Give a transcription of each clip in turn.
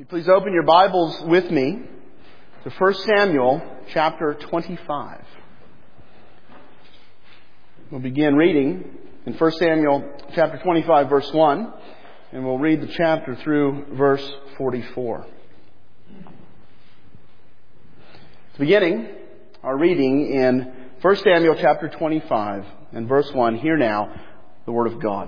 Please open your Bibles with me to 1 Samuel chapter 25. We'll begin reading in 1 Samuel chapter 25 verse 1, and we'll read the chapter through verse 44. Beginning our reading in 1 Samuel chapter 25 and verse 1, hear now the word of God.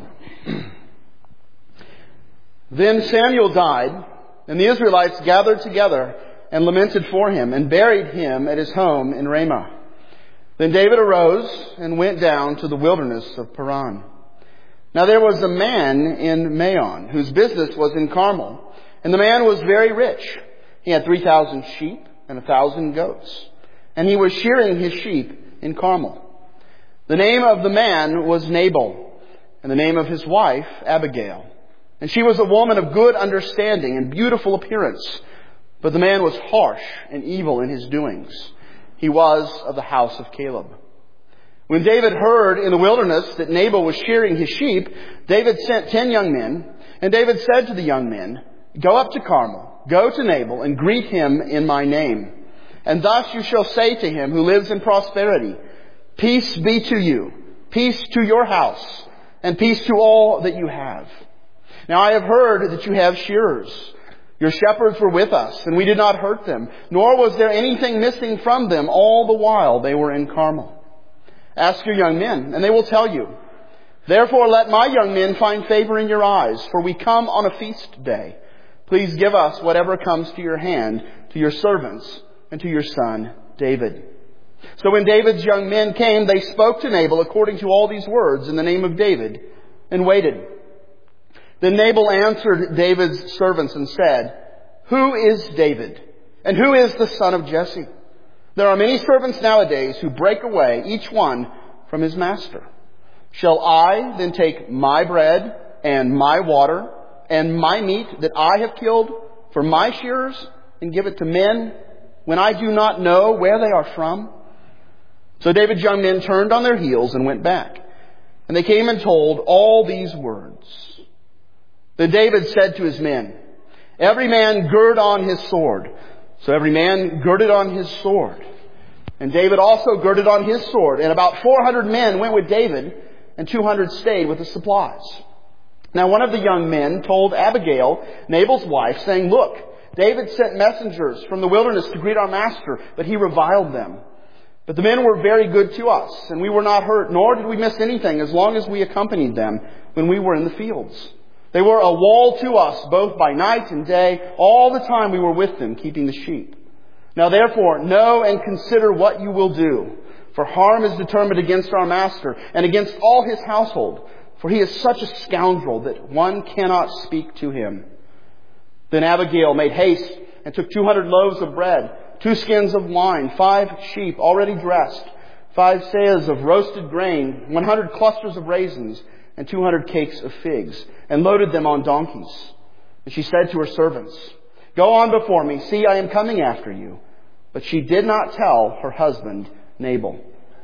Then Samuel died, and the Israelites gathered together and lamented for him and buried him at his home in Ramah. Then David arose and went down to the wilderness of Paran. Now there was a man in Maon whose business was in Carmel, and the man was very rich. He had 3,000 sheep and 1,000 goats, and he was shearing his sheep in Carmel. The name of the man was Nabal, and the name of his wife Abigail. And she was a woman of good understanding and beautiful appearance. But the man was harsh and evil in his doings. He was of the house of Caleb. When David heard in the wilderness that Nabal was shearing his sheep, David sent 10 young men. And David said to the young men, "Go up to Carmel, go to Nabal, and greet him in my name. And thus you shall say to him who lives in prosperity, Peace be to you, peace to your house, and peace to all that you have. Now I have heard that you have shearers. Your shepherds were with us, and we did not hurt them, nor was there anything missing from them all the while they were in Carmel. Ask your young men, and they will tell you. Therefore let my young men find favor in your eyes, for we come on a feast day. Please give us whatever comes to your hand, to your servants, and to your son David." So when David's young men came, they spoke to Nabal according to all these words in the name of David, and waited. Then Nabal answered David's servants and said, "Who is David? And who is the son of Jesse? There are many servants nowadays who break away, each one from his master. Shall I then take my bread and my water and my meat that I have killed for my shearers and give it to men when I do not know where they are from?" So David's young men turned on their heels and went back. And they came and told all these words. Then David said to his men, "Every man gird on his sword." So every man girded on his sword. And David also girded on his sword. And about 400 men went with David, and 200 stayed with the supplies. Now one of the young men told Abigail, Nabal's wife, saying, "Look, David sent messengers from the wilderness to greet our master, but he reviled them. But the men were very good to us, and we were not hurt, nor did we miss anything as long as we accompanied them when we were in the fields. They were a wall to us, both by night and day, all the time we were with them, keeping the sheep. Now therefore, know and consider what you will do. For harm is determined against our master and against all his household. For he is such a scoundrel that one cannot speak to him." Then Abigail made haste and took 200 loaves of bread, 2 skins of wine, 5 sheep already dressed, 5 seahs of roasted grain, 100 clusters of raisins, and 200 cakes of figs, and loaded them on donkeys. And she said to her servants, "Go on before me, see, I am coming after you." But she did not tell her husband Nabal.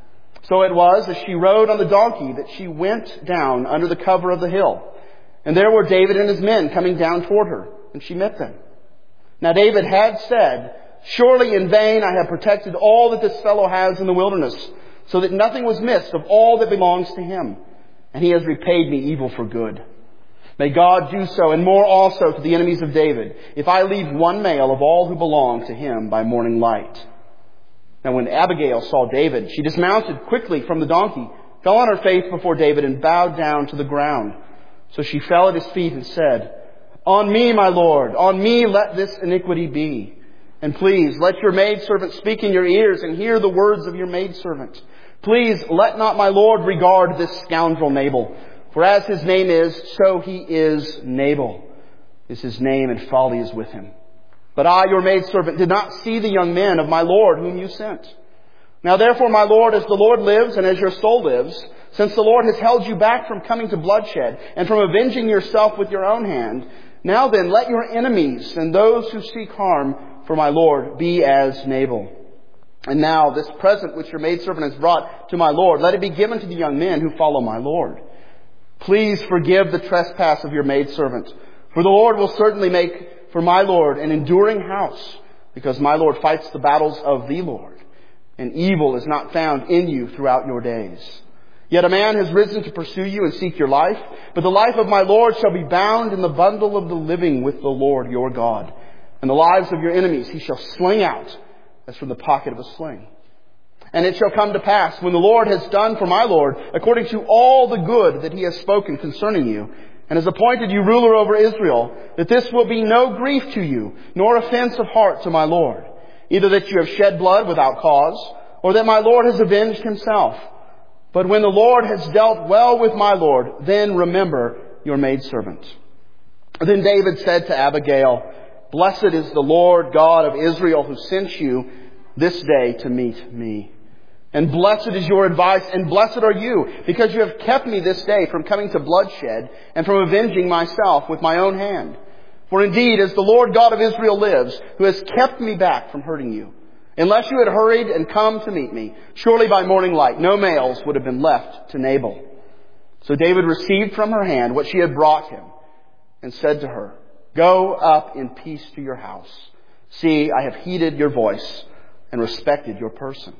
So it was, as she rode on the donkey, that she went down under the cover of the hill. And there were David and his men coming down toward her, and she met them. Now David had said, "Surely in vain I have protected all that this fellow has in the wilderness, so that nothing was missed of all that belongs to him. And he has repaid me evil for good. May God do so, and more also to the enemies of David, if I leave one male of all who belong to him by morning light." Now when Abigail saw David, she dismounted quickly from the donkey, fell on her face before David, and bowed down to the ground. So she fell at his feet and said, "On me, my lord, on me let this iniquity be. And please let your maidservant speak in your ears and hear the words of your maidservant. Please let not my lord regard this scoundrel Nabal. For as his name is, so he is. Nabal is his name, and folly is with him. But I, your maidservant, did not see the young men of my lord whom you sent. Now therefore, my lord, as the Lord lives and as your soul lives, since the Lord has held you back from coming to bloodshed and from avenging yourself with your own hand, now then let your enemies and those who seek harm for my lord be as Nabal. And now this present which your maidservant has brought to my lord, let it be given to the young men who follow my lord. Please forgive the trespass of your maidservant, for the Lord will certainly make for my Lord an enduring house, because my Lord fights the battles of the Lord, and evil is not found in you throughout your days. Yet a man has risen to pursue you and seek your life, but the life of my Lord shall be bound in the bundle of the living with the Lord your God. And the lives of your enemies he shall sling out as from the pocket of a sling. And it shall come to pass, when the Lord has done for my Lord, according to all the good that he has spoken concerning you, and has appointed you ruler over Israel, that this will be no grief to you, nor offense of heart to my Lord, either that you have shed blood without cause, or that my Lord has avenged himself. But when the Lord has dealt well with my Lord, then remember your maidservant. Then David said to Abigail, Blessed is the Lord God of Israel, who sent you this day to meet me. And blessed is your advice, and blessed are you, because you have kept me this day from coming to bloodshed, and from avenging myself with my own hand. For indeed, as the Lord God of Israel lives, who has kept me back from hurting you, unless you had hurried and come to meet me, surely by morning light no males would have been left to Nabal. So David received from her hand what she had brought him, and said to her, Go up in peace to your house. See, I have heeded your voice and respected your person.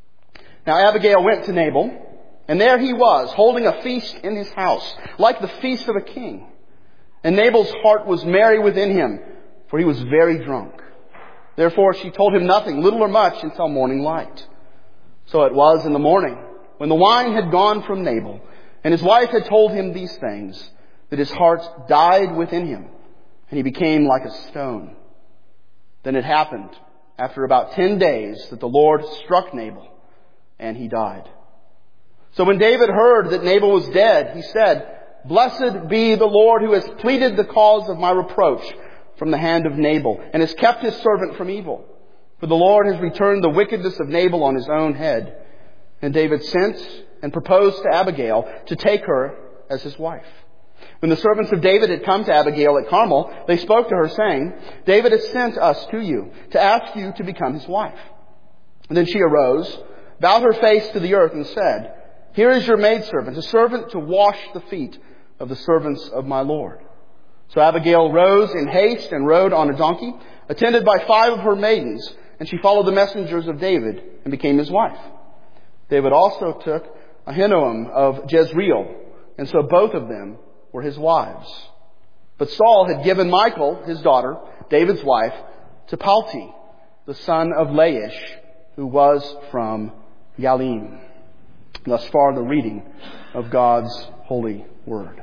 Now Abigail went to Nabal, and there he was, holding a feast in his house, like the feast of a king. And Nabal's heart was merry within him, for he was very drunk. Therefore she told him nothing, little or much, until morning light. So it was in the morning, when the wine had gone from Nabal, and his wife had told him these things, that his heart died within him, and he became like a stone. Then it happened, after about 10 days, that the Lord struck Nabal, and he died. So when David heard that Nabal was dead, he said, Blessed be the Lord, who has pleaded the cause of my reproach from the hand of Nabal, and has kept his servant from evil. For the Lord has returned the wickedness of Nabal on his own head. And David sent and proposed to Abigail to take her as his wife. When the servants of David had come to Abigail at Carmel, they spoke to her, saying, David has sent us to you to ask you to become his wife. And then she arose, bowed her face to the earth, and said, Here is your maidservant, a servant to wash the feet of the servants of my Lord. So Abigail rose in haste and rode on a donkey, attended by 5 of her maidens, and she followed the messengers of David and became his wife. David also took Ahinoam of Jezreel, and so both of them were his wives. But Saul had given Michal, his daughter, David's wife, to Palti, the son of Laish, who was from Yalim. Thus far the reading of God's holy word.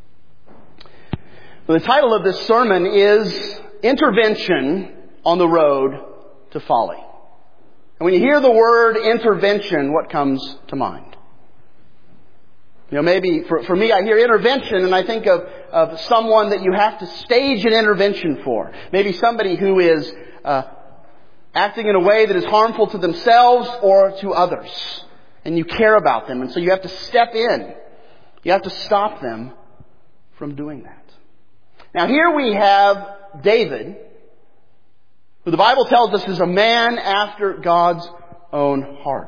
The title of this sermon is Intervention on the Road to Folly. And when you hear the word intervention, what comes to mind? You know, maybe for me, I hear intervention and I think of someone that you have to stage an intervention for. Maybe somebody who is acting in a way that is harmful to themselves or to others. And you care about them. And so you have to step in. You have to stop them from doing that. Now here we have David, who the Bible tells us is a man after God's own heart.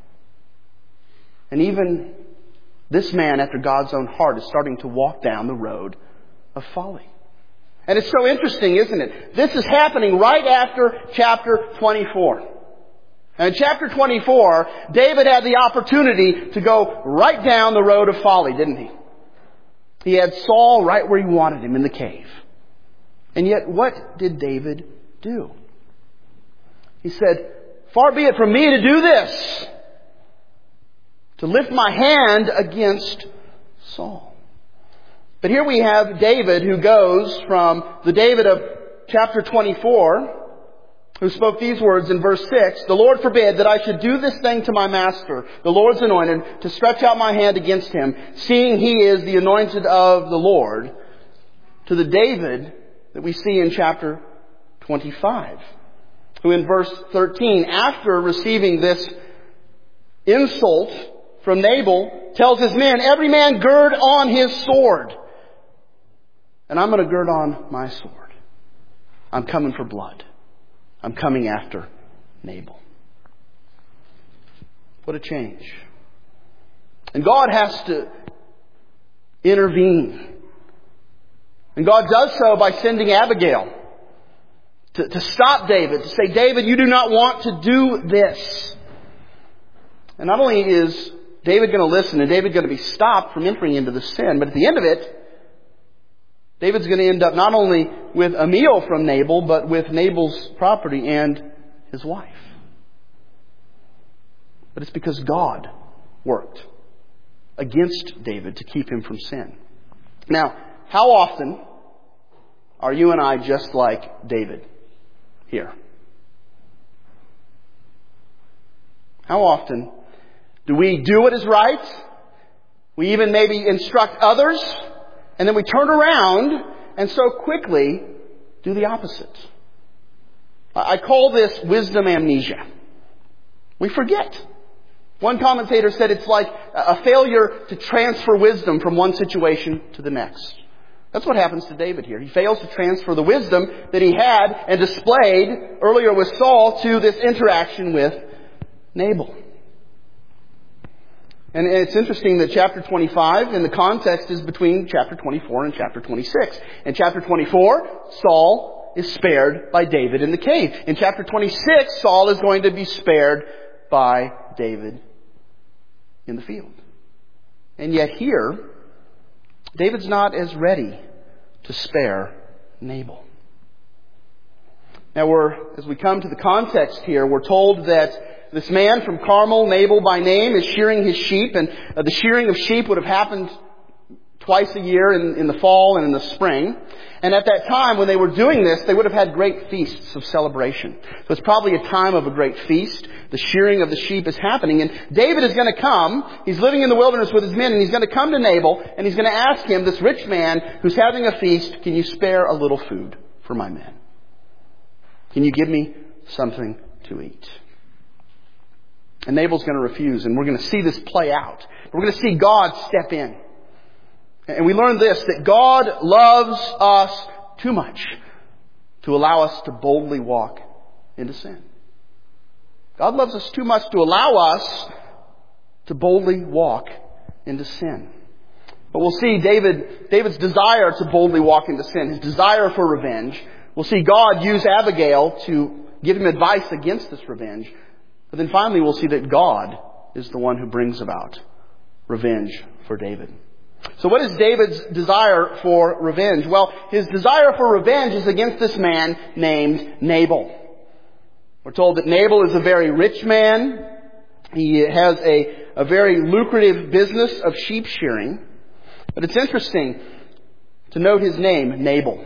And even this man after God's own heart is starting to walk down the road of folly. And it's so interesting, isn't it? This is happening right after chapter 24. And in chapter 24, David had the opportunity to go right down the road of folly, didn't he? He had Saul right where he wanted him, in the cave. And yet, what did David do? He said, Far be it from me to do this, to lift my hand against Saul. But here we have David, who goes from the David of chapter 24, who spoke these words in verse 6, The Lord forbid that I should do this thing to my master, the Lord's anointed, to stretch out my hand against him, seeing he is the anointed of the Lord, to the David that we see in chapter 25, who in verse 13, after receiving this insult from Nabal, tells his men, Every man gird on his sword. And I'm going to gird on my sword. I'm coming for blood. I'm coming after Nabal. What a change. And God has to intervene. And God does so by sending Abigail. to stop David, to say, David, you do not want to do this. And not only is David going to listen and David going to be stopped from entering into the sin, but at the end of it, David's going to end up not only with a meal from Nabal, but with Nabal's property and his wife. But it's because God worked against David to keep him from sin. Now, how often are you and I just like David here? How often do we do what is right? We even maybe instruct others, and then we turn around and so quickly do the opposite. I call this wisdom amnesia. We forget. One commentator said it's like a failure to transfer wisdom from one situation to the next. That's what happens to David here. He fails to transfer the wisdom that he had and displayed earlier with Saul to this interaction with Nabal. And it's interesting that chapter 25 in the context is between chapter 24 and chapter 26. In chapter 24, Saul is spared by David in the cave. In chapter 26, Saul is going to be spared by David in the field. And yet here, David's not as ready to spare Nabal. Now as we come to the context here, we're told that this man from Carmel, Nabal by name, is shearing his sheep, and the shearing of sheep would have happened twice a year in the fall and in the spring. And at that time, when they were doing this, they would have had great feasts of celebration. So it's probably a time of a great feast. The shearing of the sheep is happening, and David is going to come. He's living in the wilderness with his men, and he's going to come to Nabal, and he's going to ask him, this rich man who's having a feast, can you spare a little food for my men? Can you give me something to eat? And Nabal's going to refuse, and we're going to see this play out. We're going to see God step in. And we learn this, that God loves us too much to allow us to boldly walk into sin. God loves us too much to allow us to boldly walk into sin. But we'll see David's desire to boldly walk into sin, his desire for revenge. We'll see God use Abigail to give him advice against this revenge. But then finally we'll see that God is the one who brings about revenge for David. So what is David's desire for revenge? Well, his desire for revenge is against this man named Nabal. We're told that Nabal is a very rich man. He has a very lucrative business of sheep shearing. But it's interesting to note his name, Nabal.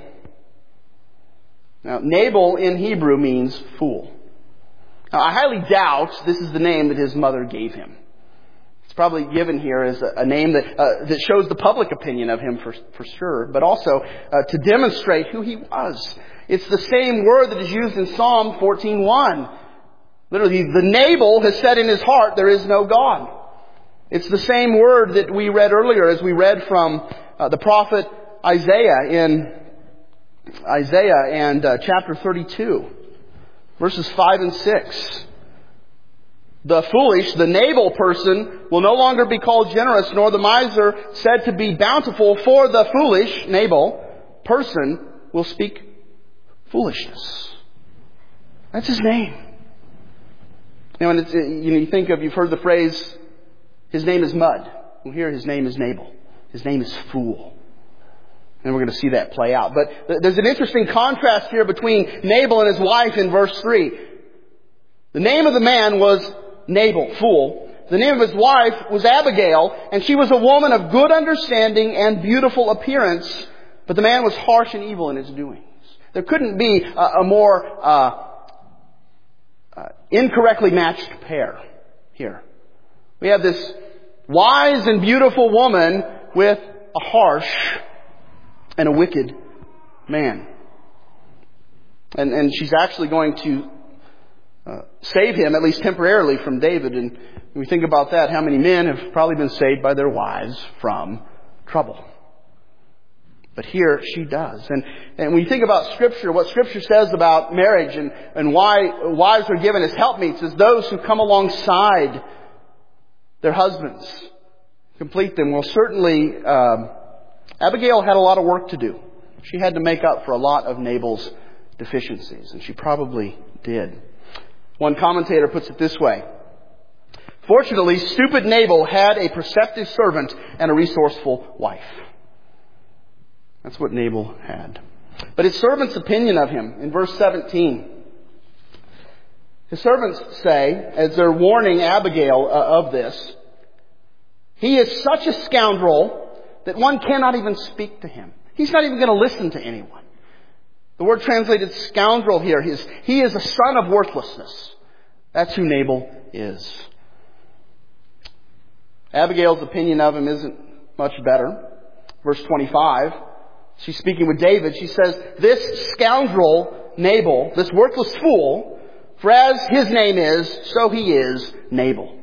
Now, Nabal in Hebrew means fool. Now, I highly doubt this is the name that his mother gave him. It's probably given here as a name that shows the public opinion of him for sure, but also to demonstrate who he was. It's the same word that is used in Psalm 14:1. Literally, the Nabal has said in his heart, there is no God. It's the same word that we read earlier as we read from the prophet Isaiah in Isaiah and chapter 32, verses 5 and 6. The foolish, the Nabal person, will no longer be called generous, nor the miser said to be bountiful, for the foolish, Nabal, person will speak foolishness. That's his name. And you think of, you've heard the phrase, his name is mud. Well, here his name is Nabal. His name is fool. And we're going to see that play out. But there's an interesting contrast here between Nabal and his wife in verse 3. The name of the man was Nabal, fool. The name of his wife was Abigail, and she was a woman of good understanding and beautiful appearance, but the man was harsh and evil in his doings. There couldn't be a more incorrectly matched pair here. We have this wise and beautiful woman with a harsh and a wicked man. And she's actually going to save him, at least temporarily, from David. And when we think about that, how many men have probably been saved by their wives from trouble? But here she does. And when you think about Scripture, what Scripture says about marriage and why wives are given as helpmeets is those who come alongside their husbands, complete them. Well, certainly Abigail had a lot of work to do. She had to make up for a lot of Nabal's deficiencies. And she probably did. One commentator puts it this way. Fortunately, stupid Nabal had a perceptive servant and a resourceful wife. That's what Nabal had. But his servant's opinion of him, in verse 17. His servants say, as they're warning Abigail of this, he is such a scoundrel that one cannot even speak to him. He's not even going to listen to anyone. The word translated scoundrel here is, he is a son of worthlessness. That's who Nabal is. Abigail's opinion of him isn't much better. Verse 25, she's speaking with David. She says, this scoundrel Nabal, this worthless fool, for as his name is, so he is Nabal.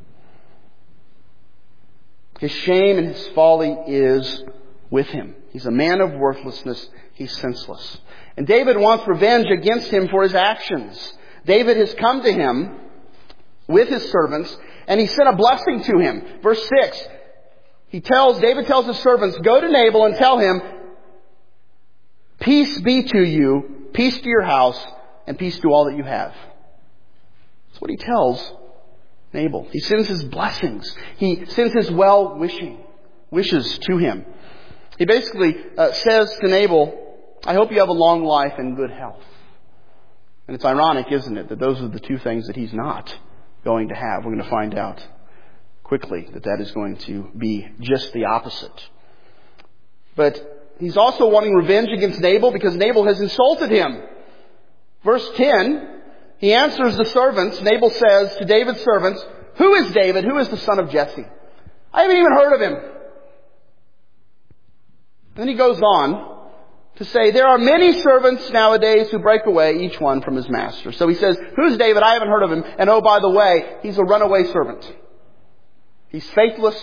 His shame and his folly is with him. He's a man of worthlessness. He's senseless. And David wants revenge against him for his actions. David has come to him with his servants, and he sent a blessing to him. Verse 6, David tells his servants, go to Nabal and tell him, peace be to you, peace to your house, and peace to all that you have. That's what he tells Nabal. He sends his blessings. He sends his wishes to him. He basically says to Nabal, I hope you have a long life and good health. And it's ironic, isn't it, that those are the two things that he's not going to have. We're going to find out quickly that is going to be just the opposite. But he's also wanting revenge against Nabal because Nabal has insulted him. Verse 10, he answers the servants. Nabal says to David's servants, who is David? Who is the son of Jesse? I haven't even heard of him. Then he goes on to say, there are many servants nowadays who break away, each one from his master. So he says, who's David? I haven't heard of him. And oh, by the way, he's a runaway servant. He's faithless.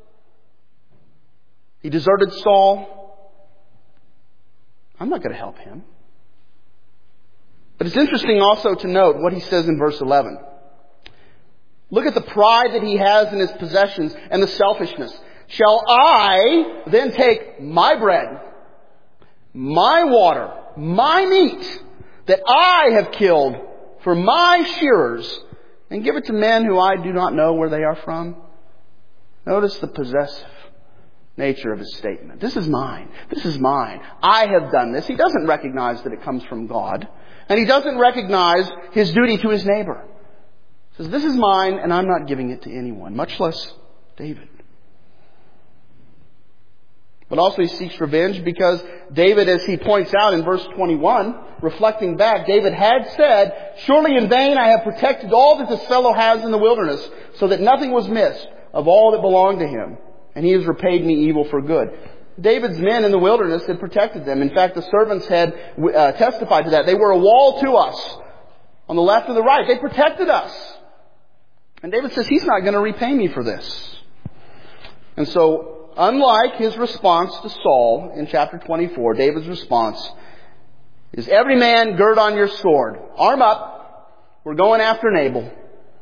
He deserted Saul. I'm not going to help him. But it's interesting also to note what he says in verse 11. Look at the pride that he has in his possessions and the selfishness. Shall I then take my bread, my water, my meat that I have killed for my shearers and give it to men who I do not know where they are from? Notice the possessive nature of his statement. This is mine. This is mine. I have done this. He doesn't recognize that it comes from God. And he doesn't recognize his duty to his neighbor. He says, this is mine and I'm not giving it to anyone, much less David. But also he seeks revenge because David, as he points out in verse 21, reflecting back, David had said, surely in vain I have protected all that this fellow has in the wilderness, so that nothing was missed of all that belonged to him. And he has repaid me evil for good. David's men in the wilderness had protected them. In fact, the servants had testified to that. They were a wall to us on the left and the right. They protected us. And David says, he's not going to repay me for this. And so, unlike his response to Saul in chapter 24, David's response is, every man gird on your sword. Arm up. We're going after Nabal.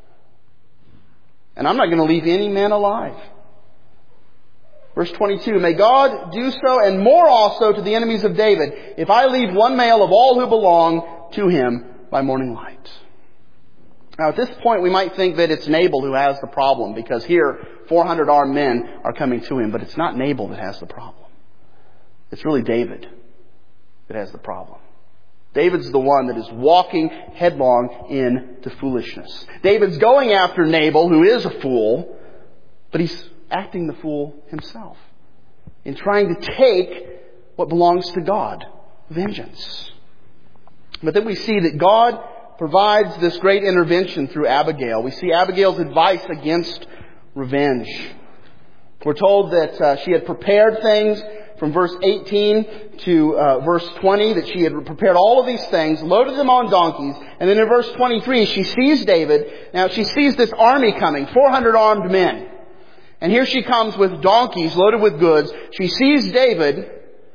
And I'm not going to leave any man alive. Verse 22, may God do so and more also to the enemies of David, if I leave one male of all who belong to him by morning light. Now at this point we might think that it's Nabal who has the problem, because here 400 armed men are coming to him, but it's not Nabal that has the problem. It's really David that has the problem. David's the one that is walking headlong into foolishness. David's going after Nabal, who is a fool, but he's acting the fool himself in trying to take what belongs to God, vengeance. But then we see that God provides this great intervention through Abigail. We see Abigail's advice against revenge. We're told that she had prepared things from verse 18 to verse 20, that she had prepared all of these things, loaded them on donkeys, and then in verse 23 she sees David. Now she sees this army coming, 400 armed men. And here she comes with donkeys loaded with goods. She sees David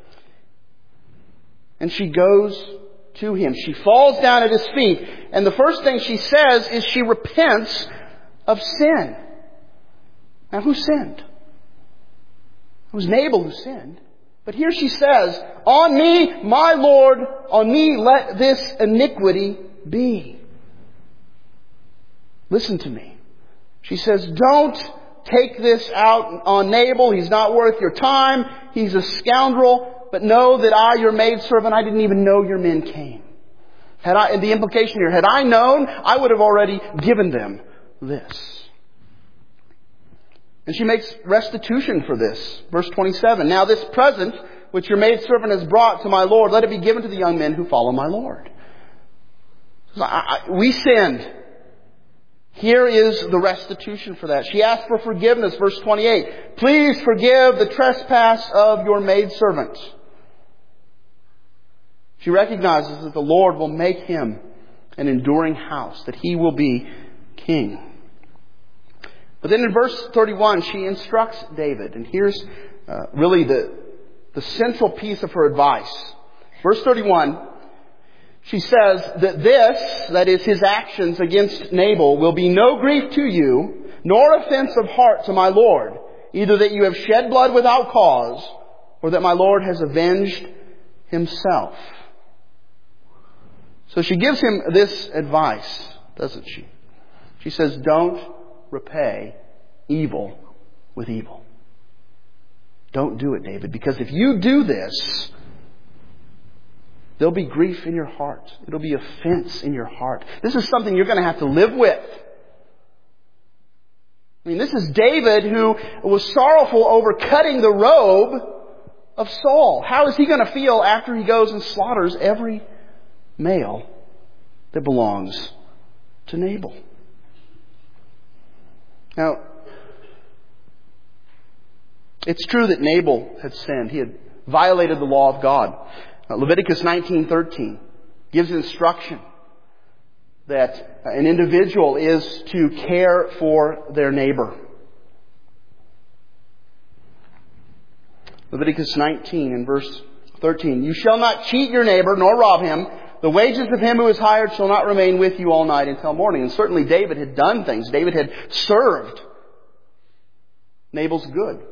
and she goes to him. She falls down at his feet. And the first thing she says is she repents of sin. Now who sinned? It was Nabal who sinned. But here she says, on me, my Lord, on me let this iniquity be. Listen to me. She says, don't take this out on Nabal. He's not worth your time. He's a scoundrel. But know that I, your maidservant, I didn't even know your men came. And the implication here, had I known, I would have already given them this. And she makes restitution for this. Verse 27. Now this present, which your maidservant has brought to my Lord, let it be given to the young men who follow my Lord. We sinned. Here is the restitution for that. She asked for forgiveness. Verse 28. Please forgive the trespass of your maidservant. She recognizes that the Lord will make him an enduring house, that he will be king. But then in verse 31, she instructs David. And here's really the central piece of her advice. Verse 31, she says that this, that is his actions against Nabal, will be no grief to you, nor offense of heart to my Lord, either that you have shed blood without cause, or that my Lord has avenged himself. So she gives him this advice, doesn't she? She says, don't repay evil with evil. Don't do it, David, because if you do this, there'll be grief in your heart. It'll be offense in your heart. This is something you're going to have to live with. I mean, this is David who was sorrowful over cutting the robe of Saul. How is he going to feel after he goes and slaughters every male that belongs to Nabal? Now, it's true that Nabal had sinned. He had violated the law of God. Leviticus 19:13 gives instruction that an individual is to care for their neighbor. Leviticus 19 and verse 13. You shall not cheat your neighbor nor rob him. The wages of him who is hired shall not remain with you all night until morning. And certainly David had done things. David had served Nabal's good.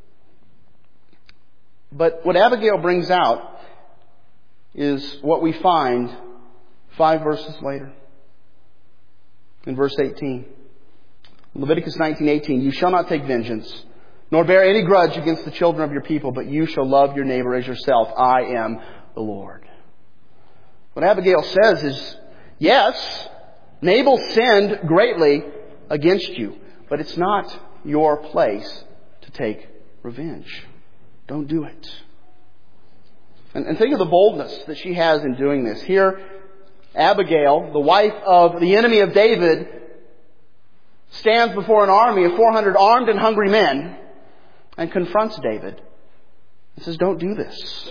But what Abigail brings out is what we find 5 verses later. In verse 18. Leviticus 19:18. You shall not take vengeance, nor bear any grudge against the children of your people, but you shall love your neighbor as yourself. I am the Lord. What Abigail says is, yes, Nabal sinned greatly against you, but it's not your place to take revenge. Don't do it. And think of the boldness that she has in doing this. Here, Abigail, the wife of the enemy of David, stands before an army of 400 armed and hungry men and confronts David and says, don't do this.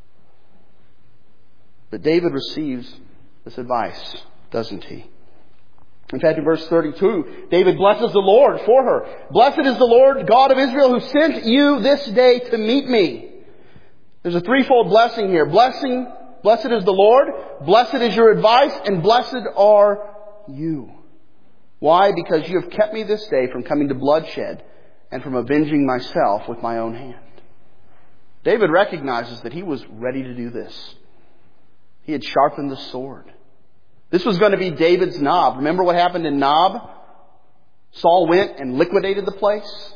But David receives this advice, doesn't he? In fact, in verse 32, David blesses the Lord for her. Blessed is the Lord God of Israel who sent you this day to meet me. There's a threefold blessing here. Blessed is the Lord, blessed is your advice, and blessed are you. Why? Because you have kept me this day from coming to bloodshed and from avenging myself with my own hand. David recognizes that he was ready to do this. He had sharpened the sword. This was going to be David's Nob. Remember what happened in Nob? Saul went and liquidated the place.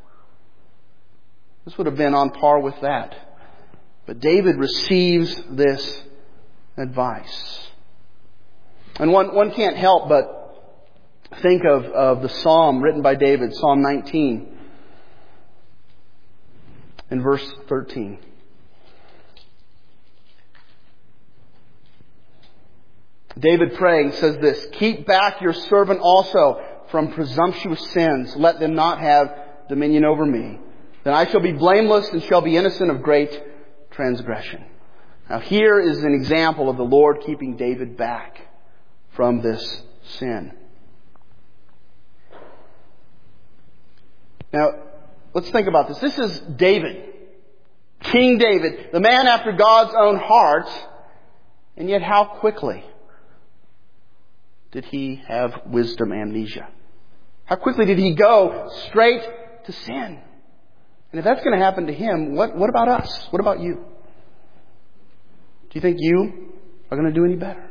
This would have been on par with that. But David receives this advice. And one can't help but think of the psalm written by David, Psalm 19, in verse 13. David praying says this, keep back your servant also from presumptuous sins. Let them not have dominion over me. Then I shall be blameless and shall be innocent of great transgression. Now here is an example of the Lord keeping David back from this sin. Now, let's think about this. This is David. King David, the man after God's own heart. And yet how quickly did he have wisdom amnesia? How quickly did he go straight to sin? And if that's going to happen to him, what about us? What about you? Do you think you are going to do any better?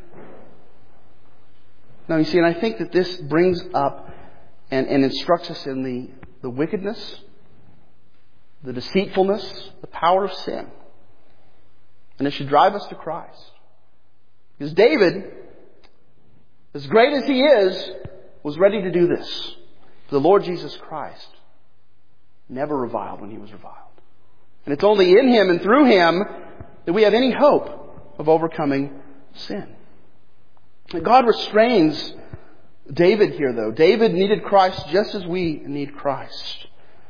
Now, you see, and I think that this brings up and instructs us in the wickedness, the deceitfulness, the power of sin. And it should drive us to Christ. Because David, as great as he is, was ready to do this. The Lord Jesus Christ never reviled when he was reviled. And it's only in him and through him that we have any hope of overcoming sin. And God restrains David here, though. David needed Christ just as we need Christ.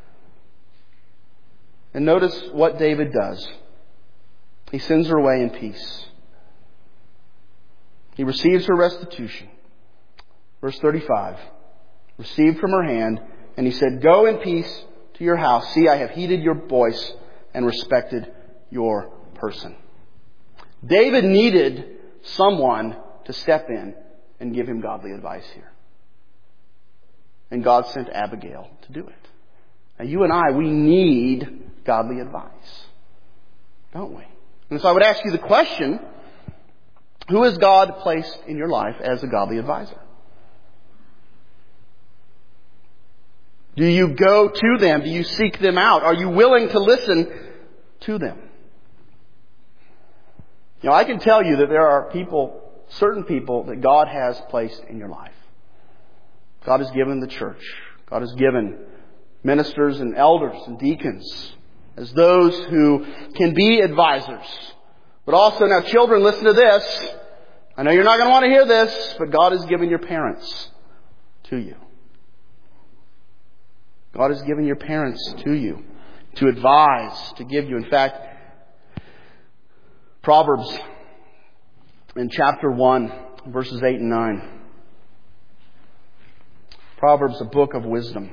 And notice what David does. He sends her away in peace. He receives her restitution. Verse 35. Received from her hand, and he said, "Go in peace to your house. See, I have heeded your voice and respected your person." David needed someone to step in and give him godly advice here. And God sent Abigail to do it. Now, you and I, we need godly advice, don't we? And so I would ask you the question, who has God placed in your life as a godly advisor? Do you go to them? Do you seek them out? Are you willing to listen to them? You know, I can tell you that there are certain people that God has placed in your life. God has given the church. God has given ministers and elders and deacons as those who can be advisors. But also, now children, listen to this. I know you're not going to want to hear this, but God has given your parents to you. God has given your parents to you to advise, to give you. In fact, Proverbs in chapter 1, verses 8 and 9. Proverbs, a book of wisdom.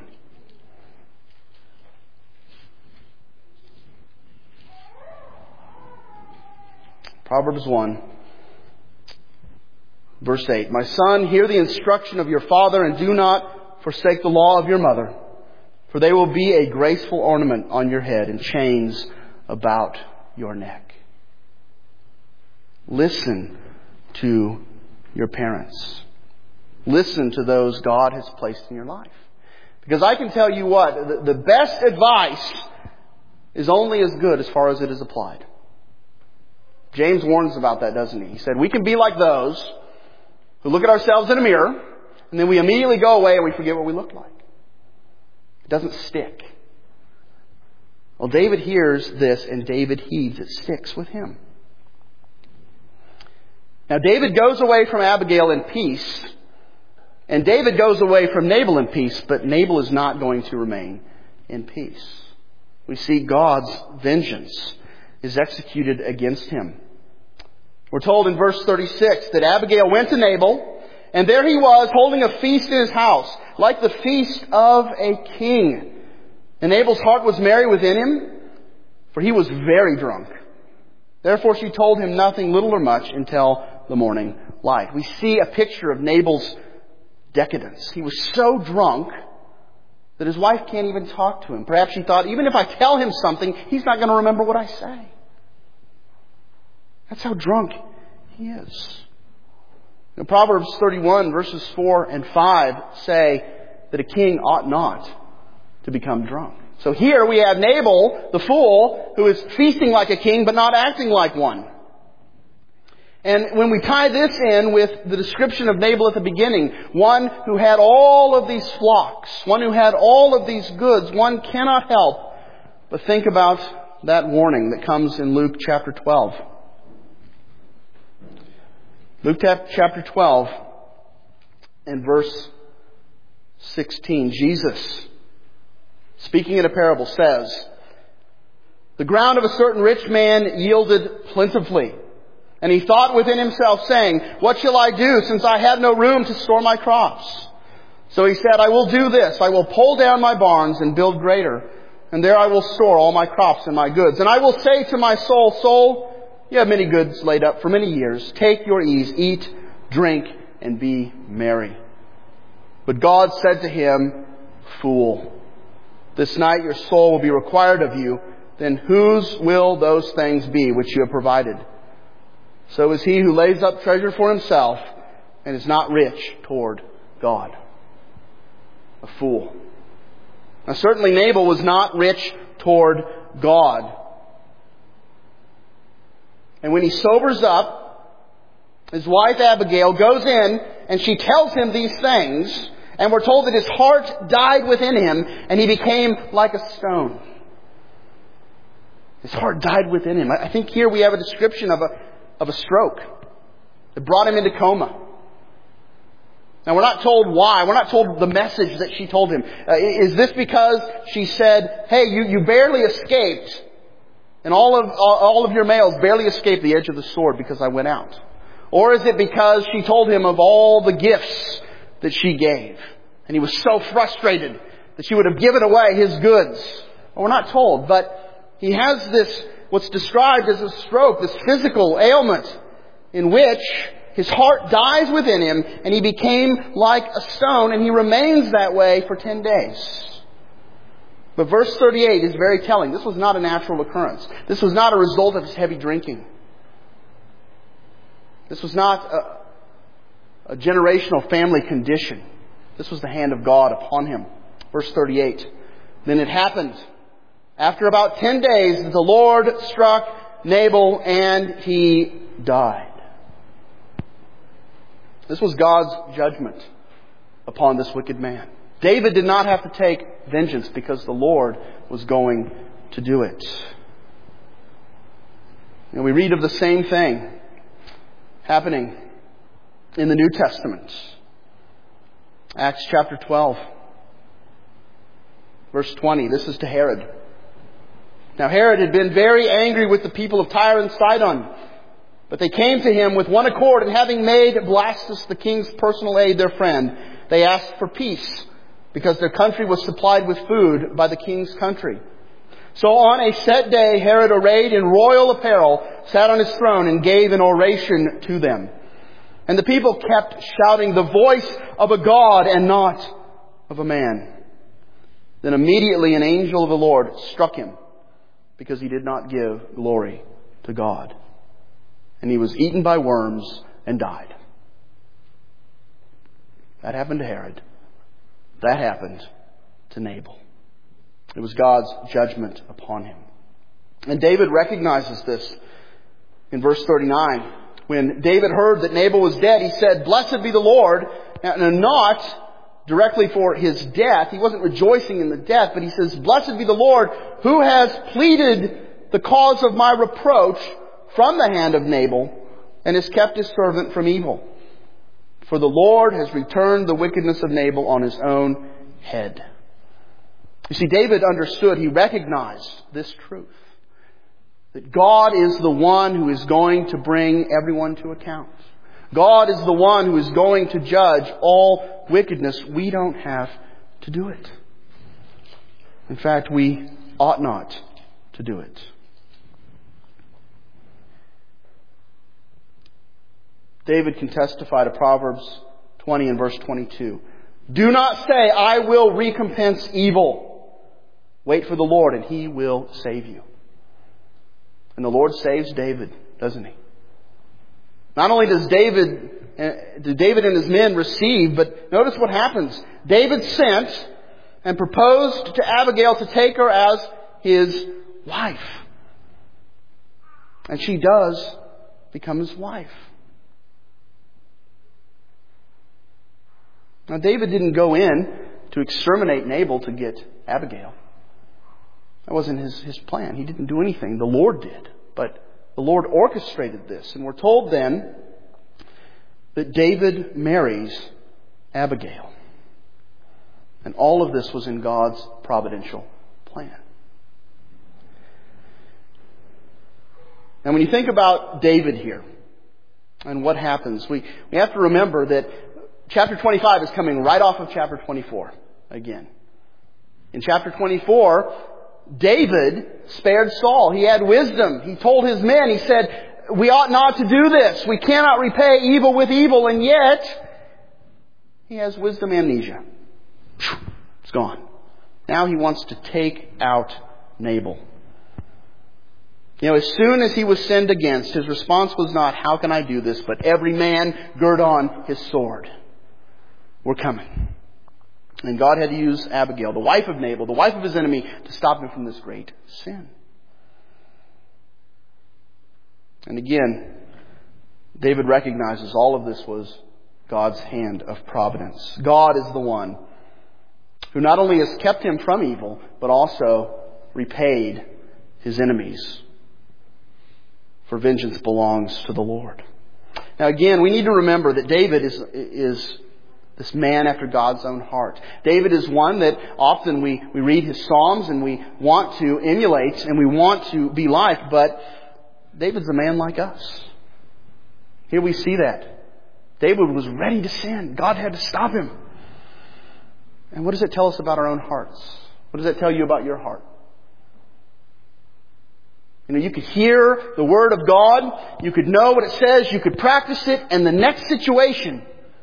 Proverbs 1, verse 8. "My son, hear the instruction of your father, and do not forsake the law of your mother. For they will be a graceful ornament on your head and chains about your neck." Listen to your parents. Listen to those God has placed in your life. Because I can tell you what, the best advice is only as good as far as it is applied. James warns about that, doesn't he? He said, we can be like those who look at ourselves in a mirror and then we immediately go away and we forget what we look like. It doesn't stick. Well, David hears this and David heeds. It sticks with him. Now, David goes away from Abigail in peace, and David goes away from Nabal in peace, but Nabal is not going to remain in peace. We see God's vengeance is executed against him. We're told in verse 36 that Abigail went to Nabal, and there he was holding a feast in his house, like the feast of a king. And Nabal's heart was merry within him, for he was very drunk. Therefore she told him nothing, little or much, until the morning light. We see a picture of Nabal's decadence. He was so drunk that his wife can't even talk to him. Perhaps she thought, even if I tell him something, he's not going to remember what I say. That's how drunk he is. Now, Proverbs 31 verses 4 and 5 say that a king ought not to become drunk. So here we have Nabal, the fool, who is feasting like a king but not acting like one. And when we tie this in with the description of Nabal at the beginning, one who had all of these flocks, one who had all of these goods, one cannot help but think about that warning that comes in Luke chapter 12. Luke chapter 12 and verse 16. Jesus, speaking in a parable, says, "The ground of a certain rich man yielded plentifully. And he thought within himself, saying, what shall I do, since I have no room to store my crops? So he said, I will do this. I will pull down my barns and build greater. And there I will store all my crops and my goods. And I will say to my soul, soul, you have many goods laid up for many years. Take your ease, eat, drink, and be merry. But God said to him, fool, This night your soul will be required of you. Then whose will those things be which you have provided? So is he who lays up treasure for himself and is not rich toward God. A fool. Now certainly Nabal was not rich toward God. And when he sobers up, his wife Abigail goes in and she tells him these things. And we're told that his heart died within him and he became like a stone. His heart died within him. I think here we have a description of a stroke that brought him into coma. Now we're not told why. We're not told the message that she told him. Is this because she said, hey, you barely escaped, and all of your males barely escaped the edge of the sword because I went out? Or is it because she told him of all the gifts that she gave, and he was so frustrated that she would have given away his goods? Well, we're not told, but he has this, what's described as a stroke, this physical ailment in which his heart dies within him and he became like a stone, and he remains that way for 10 days. But verse 38 is very telling. This was not a natural occurrence. This was not a result of his heavy drinking. This was not a generational family condition. This was the hand of God upon him. Verse 38. Then it happened after about 10 days that the Lord struck Nabal and he died. This was God's judgment upon this wicked man. David did not have to take vengeance because the Lord was going to do it. And we read of the same thing happening in the New Testament. Acts chapter 12, verse 20. This is to Herod. Now Herod had been very angry with the people of Tyre and Sidon, but they came to him with one accord, and having made Blastus the king's personal aide their friend, they asked for peace, because their country was supplied with food by the king's country. So on a set day, Herod, arrayed in royal apparel, sat on his throne and gave an oration to them. And the people kept shouting, "The voice of a God and not of a man." Then immediately an angel of the Lord struck him, because he did not give glory to God. And he was eaten by worms and died. That happened to Herod. That happened to Nabal. It was God's judgment upon him. And David recognizes this in verse 39. When David heard that Nabal was dead, he said, "Blessed be the Lord," and not directly for his death. He wasn't rejoicing in the death, but he says, "Blessed be the Lord, who has pleaded the cause of my reproach from the hand of Nabal, and has kept his servant from evil. For the Lord has returned the wickedness of Nabal on his own head." You see, David understood, he recognized this truth, that God is the one who is going to bring everyone to account. God is the one who is going to judge all wickedness. We don't have to do it. In fact, we ought not to do it. David can testify to Proverbs 20 and verse 22. "Do not say, 'I will recompense evil.' Wait for the Lord, and He will save you." And the Lord saves David, doesn't He? Not only do David and his men receive, but notice what happens. David sent and proposed to Abigail to take her as his wife. And she does become his wife. Now, David didn't go in to exterminate Nabal to get Abigail. That wasn't his plan. He didn't do anything. The Lord did. But the Lord orchestrated this. And we're told then that David marries Abigail. And all of this was in God's providential plan. Now, when you think about David here and what happens, we have to remember that chapter 25 is coming right off of chapter 24 again. In chapter 24, David spared Saul. He had wisdom. He told his men, he said, "We ought not to do this. We cannot repay evil with evil." And yet, he has wisdom amnesia. It's gone. Now he wants to take out Nabal. As soon as he was sinned against, his response was not, how can I do this? But every man gird on his sword. We're coming. And God had to use Abigail, the wife of Nabal, the wife of his enemy, to stop him from this great sin. And again, David recognizes all of this was God's hand of providence. God is the one who not only has kept him from evil, but also repaid his enemies. For vengeance belongs to the Lord. Now again, we need to remember that David is this man after God's own heart. David is one that often we read his Psalms and we want to emulate and we want to be like, but David's a man like us. Here we see that. David was ready to sin. God had to stop him. And what does it tell us about our own hearts? What does that tell you about your heart? You could hear the Word of God. You could know what it says. You could practice it. And the next situation,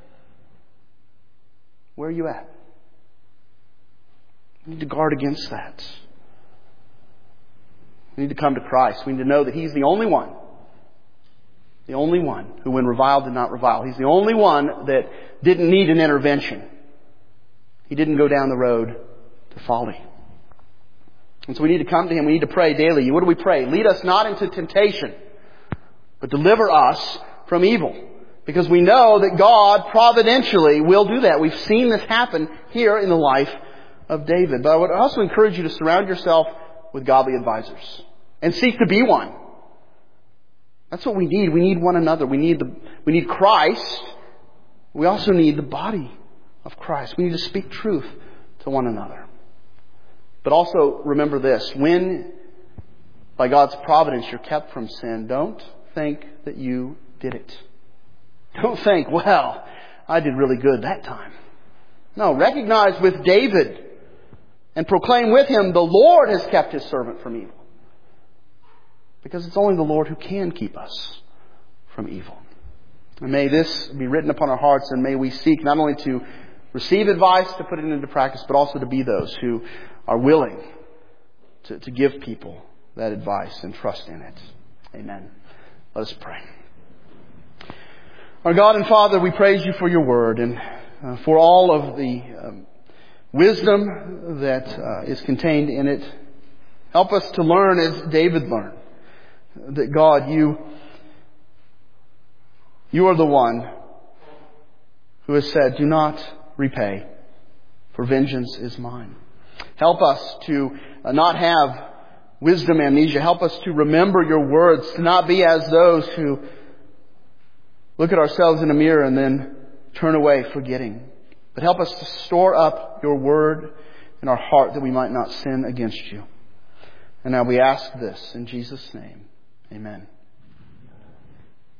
where are you at? We need to guard against that. We need to come to Christ. We need to know that He's the only one. The only one who when reviled did not revile. He's the only one that didn't need an intervention. He didn't go down the road to folly. And so we need to come to Him. We need to pray daily. What do we pray? Lead us not into temptation, but deliver us from evil. Because we know that God providentially will do that. We've seen this happen here in the life of David. But I would also encourage you to surround yourself with godly advisors and seek to be one. That's what we need. We need one another. We need Christ. We also need the body of Christ. We need to speak truth to one another. But also remember this. When, by God's providence, you're kept from sin, don't think that you did it. Don't think, well, I did really good that time. No, recognize with David and proclaim with him, the Lord has kept His servant from evil. Because it's only the Lord who can keep us from evil. And may this be written upon our hearts, and may we seek not only to receive advice, to put it into practice, but also to be those who are willing to give people that advice and trust in it. Amen. Let us pray. Our God and Father, we praise You for Your Word and for all of the wisdom that is contained in it. Help us to learn as David learned. That God, You are the one who has said, do not repay, for vengeance is mine. Help us to not have wisdom amnesia. Help us to remember Your words, to not be as those who look at ourselves in a mirror and then turn away forgetting. But help us to store up Your word in our heart that we might not sin against You. And now we ask this in Jesus' name. Amen.